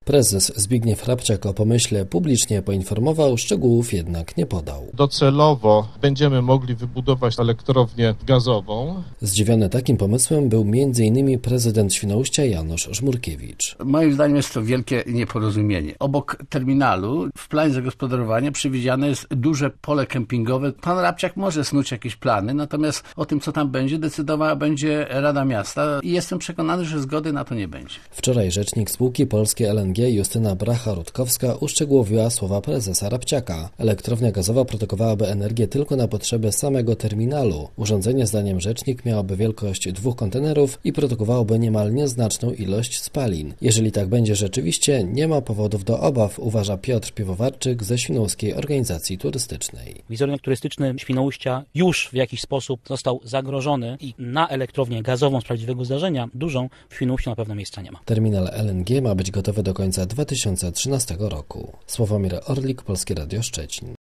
Prezes Zbigniew Rabczak o pomyśle publicznie poinformował, szczegółów jednak nie podał. Docelowo będziemy mogli wybudować elektrownię gazową. Zdziwiony takim pomysłem był m.in. prezydent Świnoujścia Janusz Żmurkiewicz. Moim zdaniem jest to wielkie nieporozumienie. Obok terminalu w planie zagospodarowania przewidziane jest duże pole kempingowe. Pan Rabczak może snuć jakieś plany, natomiast o tym, co tam będzie, decydowała będzie Rada Miasta i jestem przekonany, że zgody na to nie będzie. Wczoraj rzecznik spółki Polskie LNG Justyna Bracha-Rutkowska uszczegółowiła słowa prezesa Rabczaka. Elektrownia gazowa produkowałaby energię tylko na potrzeby samego terminalu. Urządzenie, zdaniem rzecznik, miałoby wielkość 2 kontenerów i produkowałoby niemal nieznaczną ilość spalin. Jeżeli tak będzie rzeczywiście, nie ma powodów do obaw, uważa Piotr Piwowarczyk ze Świnoujskiej Organizacji Turystycznej. Wizerunek turystyczny Świnoujścia już w jakiś sposób został zagrożony i na elektrownię gazową z prawdziwego zdarzenia dużą w Świnoujściu na pewno miejsca nie ma. Terminal LNG ma być gotowy do końca 2013 roku. Sławomir Orlik, Polskie Radio Szczecin.